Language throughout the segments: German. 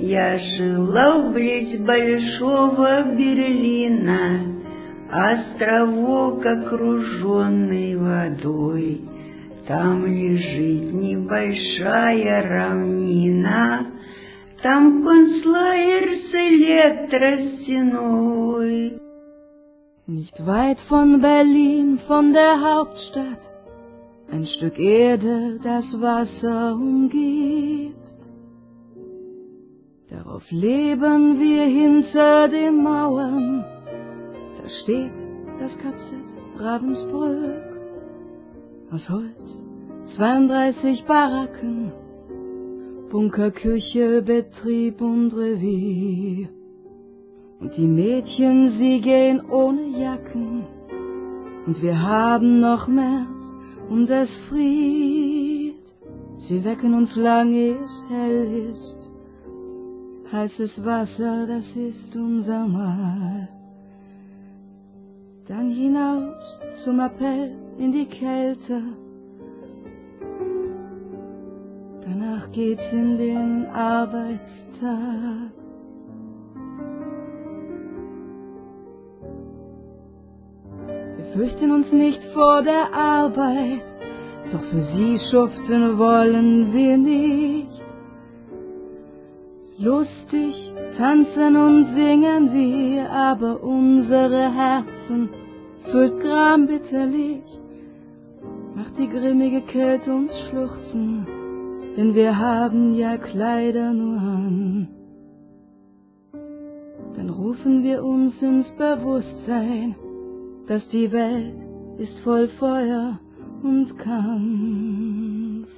Я жила вблизь большого Берлина, островок, окруженный водой. Там лежит небольшая равнина, там концлагерь с электростеной. Nicht weit von Berlin, von der Hauptstadt, ein Stück Erde, das Wasser umgibt. Darauf leben wir hinter den Mauern, da steht das KZ Ravensbrück. Aus Holz, 32 Baracken, Bunker, Küche, Betrieb und Revier. Und die Mädchen, sie gehen ohne Jacken, und wir haben noch März und es friert. Sie wecken uns lang, ehe es hell ist. Heißes Wasser, das ist unser Mahl. Dann hinaus zum Appell in die Kälte. Danach geht's in den Arbeitstag. Wir fürchten uns nicht vor der Arbeit, doch für sie schuften wollen wir nicht. Lustig tanzen und singen wir, aber unsere Herzen füllt Gram bitterlich. Macht die grimmige Kälte uns schluchzen, denn wir haben ja Kleider nur an. Dann rufen wir uns ins Bewusstsein, dass die Welt ist voll Feuer und Kampf.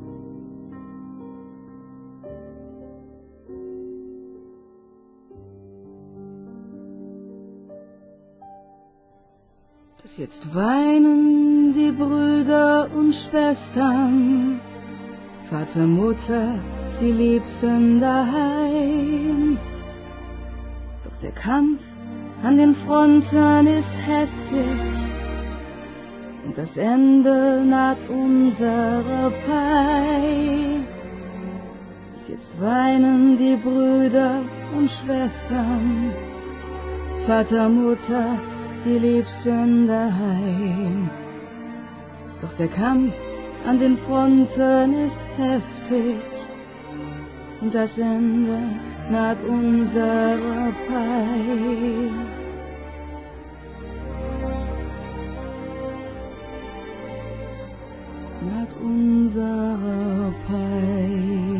Dass jetzt weinen die Brüder und Schwestern, Vater, Mutter, die Liebsten daheim. Doch der Kampf an den Fronten ist heftig und das Ende naht unserer Pein. Jetzt weinen die Brüder und Schwestern, Vater, Mutter, die Liebsten daheim. Doch der Kampf an den Fronten ist heftig und das Ende naht unserer Pein. Naht unserer Pein.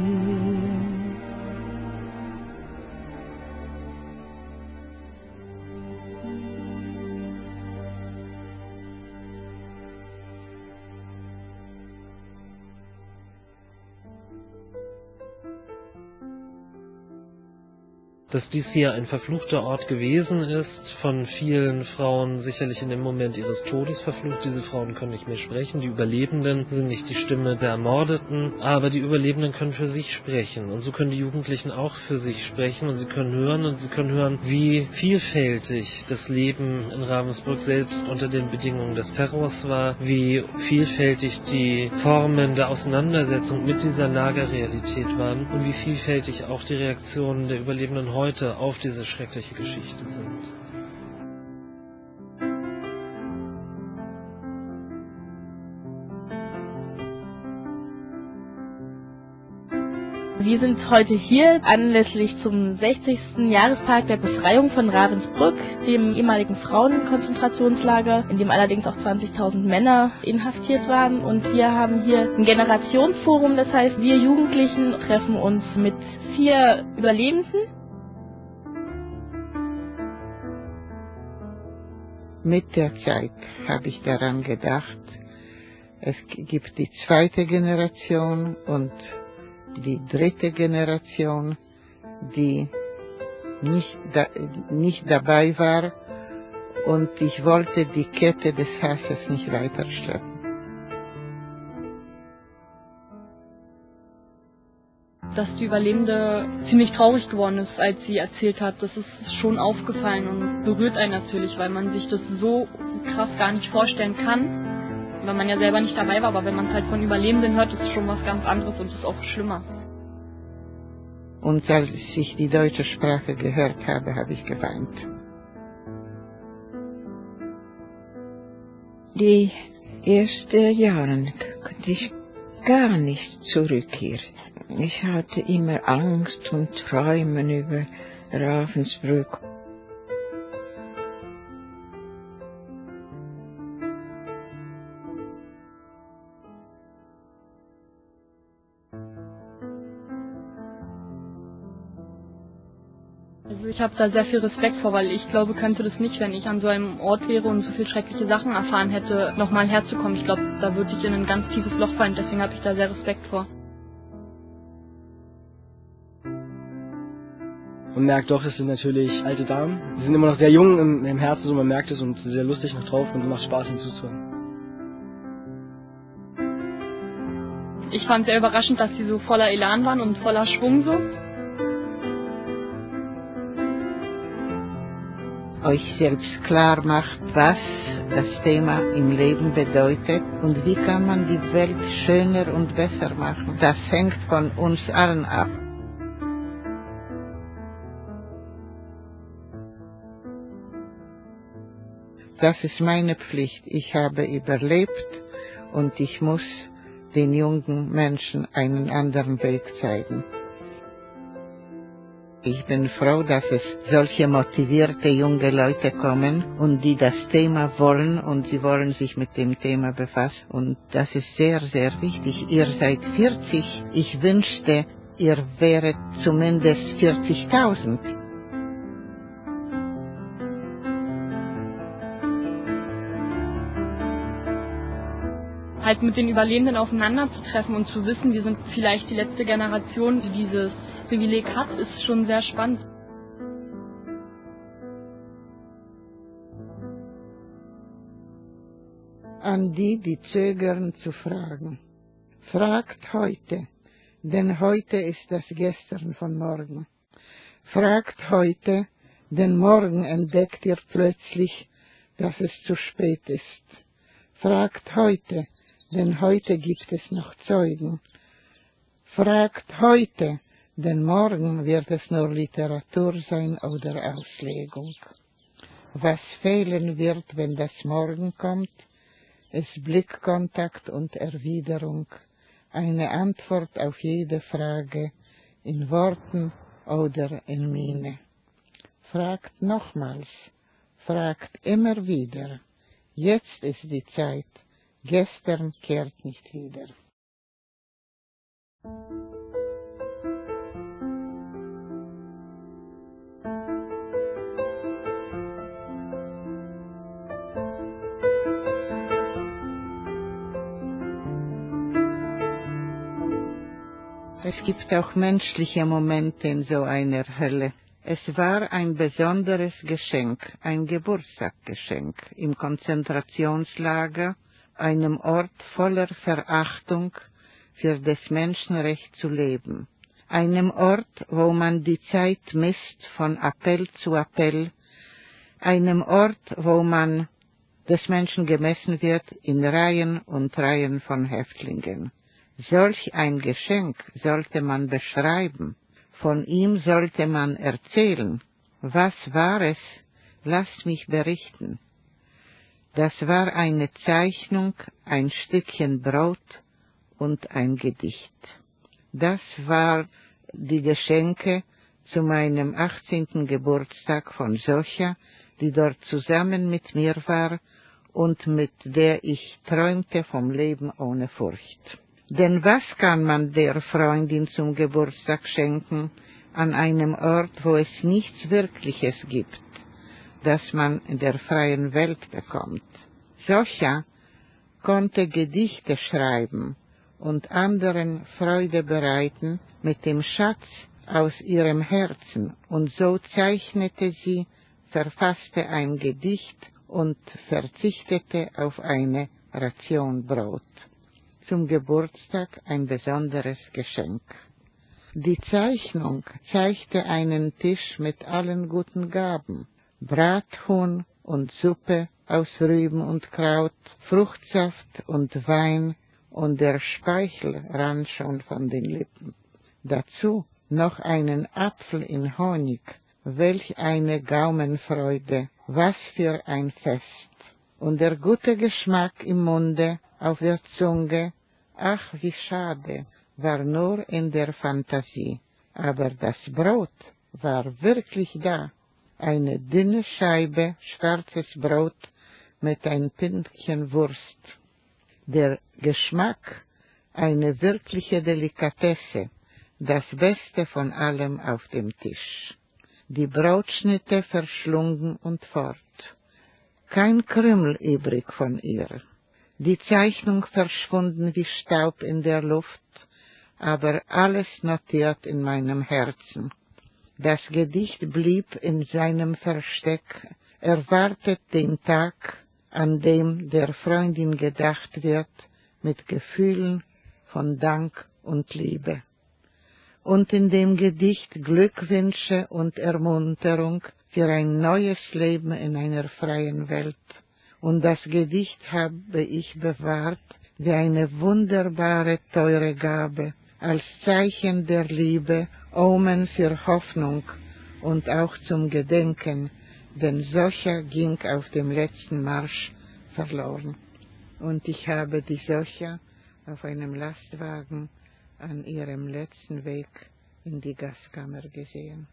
Dass dies hier ein verfluchter Ort gewesen ist, von vielen Frauen sicherlich in dem Moment ihres Todes verflucht. Diese Frauen können nicht mehr sprechen. Die Überlebenden sind nicht die Stimme der Ermordeten, aber die Überlebenden können für sich sprechen. Und so können die Jugendlichen auch für sich sprechen und sie können hören, wie vielfältig das Leben in Ravensbrück selbst unter den Bedingungen des Terrors war, wie vielfältig die Formen der Auseinandersetzung mit dieser Lagerrealität waren und wie vielfältig auch die Reaktionen der Überlebenden heute auf diese schreckliche Geschichte sind. Wir sind heute hier anlässlich zum 60. Jahrestag der Befreiung von Ravensbrück, dem ehemaligen Frauenkonzentrationslager, in dem allerdings auch 20.000 Männer inhaftiert waren. Und wir haben hier ein Generationsforum, das heißt, wir Jugendlichen treffen uns mit 4 Überlebenden. Mit der Zeit habe ich daran gedacht, es gibt die zweite Generation und die dritte Generation, die nicht dabei war, und ich wollte die Kette des Hasses nicht weiter schleppen. Dass die Überlebende ziemlich traurig geworden ist, als sie erzählt hat. Das ist schon aufgefallen und berührt einen natürlich, weil man sich das so krass gar nicht vorstellen kann, weil man ja selber nicht dabei war. Aber wenn man es halt von Überlebenden hört, ist es schon was ganz anderes und ist auch schlimmer. Und als ich die deutsche Sprache gehört habe, habe ich geweint. Die ersten Jahre konnte ich gar nicht zurückkehren. Ich hatte immer Angst und Träumen über Ravensbrück. Also ich habe da sehr viel Respekt vor, weil ich glaube, könnte das nicht, wenn ich an so einem Ort wäre und so viel schreckliche Sachen erfahren hätte, nochmal herzukommen. Ich glaube, da würde ich in ein ganz tiefes Loch fallen, deswegen habe ich da sehr Respekt vor. Man merkt doch, es sind natürlich alte Damen. Die sind immer noch sehr jung im Herzen, so man merkt es, und sehr lustig noch drauf und macht Spaß, ihnen zuzuhören. Ich fand sehr überraschend, dass sie so voller Elan waren und voller Schwung so. Euch selbst klar macht, was das Thema im Leben bedeutet und wie kann man die Welt schöner und besser machen. Das hängt von uns allen ab. Das ist meine Pflicht. Ich habe überlebt und ich muss den jungen Menschen einen anderen Weg zeigen. Ich bin froh, dass es solche motivierte junge Leute kommen und die das Thema wollen und sie wollen sich mit dem Thema befassen. Und das ist sehr, sehr wichtig. Ihr seid 40. Ich wünschte, ihr wäret zumindest 40.000. Halt mit den Überlebenden aufeinander zu treffen und zu wissen, wir sind vielleicht die letzte Generation, die dieses Privileg hat, ist schon sehr spannend. An die zögern zu fragen. Fragt heute, denn heute ist das Gestern von morgen. Fragt heute, denn morgen entdeckt ihr plötzlich, dass es zu spät ist. Fragt heute, denn heute gibt es noch Zeugen. Fragt heute, denn morgen wird es nur Literatur sein oder Auslegung. Was fehlen wird, wenn das Morgen kommt, ist Blickkontakt und Erwiderung, eine Antwort auf jede Frage, in Worten oder in Miene. Fragt nochmals, fragt immer wieder. Jetzt ist die Zeit, gestern kehrt nicht wieder. Es gibt auch menschliche Momente in so einer Hölle. Es war ein besonderes Geschenk, ein Geburtstagsgeschenk im Konzentrationslager, einem Ort voller Verachtung für das Menschenrecht zu leben. Einem Ort, wo man die Zeit misst von Appell zu Appell, einem Ort, wo man des Menschen gemessen wird in Reihen und Reihen von Häftlingen. Solch ein Geschenk sollte man beschreiben, von ihm sollte man erzählen. Was war es? Lasst mich berichten. Das war eine Zeichnung, ein Stückchen Brot und ein Gedicht. Das war die Geschenke zu meinem 18. Geburtstag von Socha, die dort zusammen mit mir war und mit der ich träumte vom Leben ohne Furcht. Denn was kann man der Freundin zum Geburtstag schenken an einem Ort, wo es nichts Wirkliches gibt, das man in der freien Welt bekommt? Socha konnte Gedichte schreiben und anderen Freude bereiten mit dem Schatz aus ihrem Herzen, und so zeichnete sie, verfasste ein Gedicht und verzichtete auf eine Ration Brot. Zum Geburtstag ein besonderes Geschenk. Die Zeichnung zeigte einen Tisch mit allen guten Gaben, Brathuhn und Suppe aus Rüben und Kraut, Fruchtsaft und Wein, und der Speichel rann schon von den Lippen. Dazu noch einen Apfel in Honig, welch eine Gaumenfreude, was für ein Fest. Und der gute Geschmack im Munde, auf der Zunge, ach wie schade, war nur in der Fantasie. Aber das Brot war wirklich da, eine dünne Scheibe schwarzes Brot mit ein Pünktchen Wurst. Der Geschmack, eine wirkliche Delikatesse, das Beste von allem auf dem Tisch. Die Brotschnitte verschlungen und fort. Kein Krümel übrig von ihr. Die Zeichnung verschwunden wie Staub in der Luft, aber alles notiert in meinem Herzen. Das Gedicht blieb in seinem Versteck, erwartet den Tag, an dem der Freundin gedacht wird, mit Gefühlen von Dank und Liebe. Und in dem Gedicht Glückwünsche und Ermunterung für ein neues Leben in einer freien Welt. Und das Gedicht habe ich bewahrt wie eine wunderbare, teure Gabe, als Zeichen der Liebe, Omen für Hoffnung und auch zum Gedenken, denn solcher ging auf dem letzten Marsch verloren. Und ich habe die Socha auf einem Lastwagen an ihrem letzten Weg in die Gaskammer gesehen.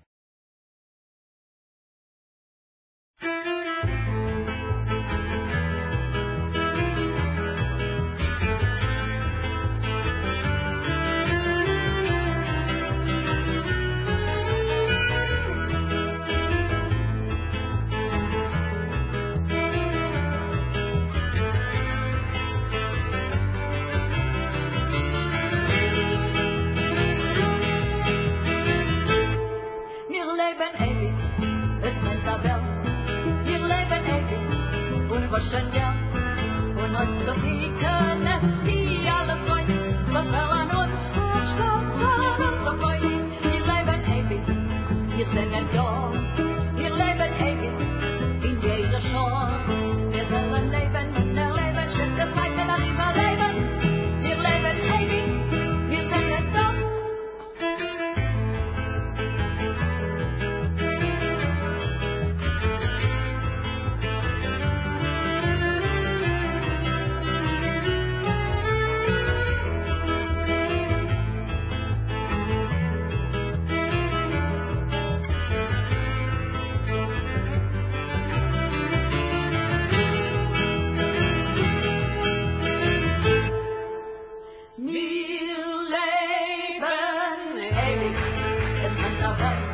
Leben ewig, es kann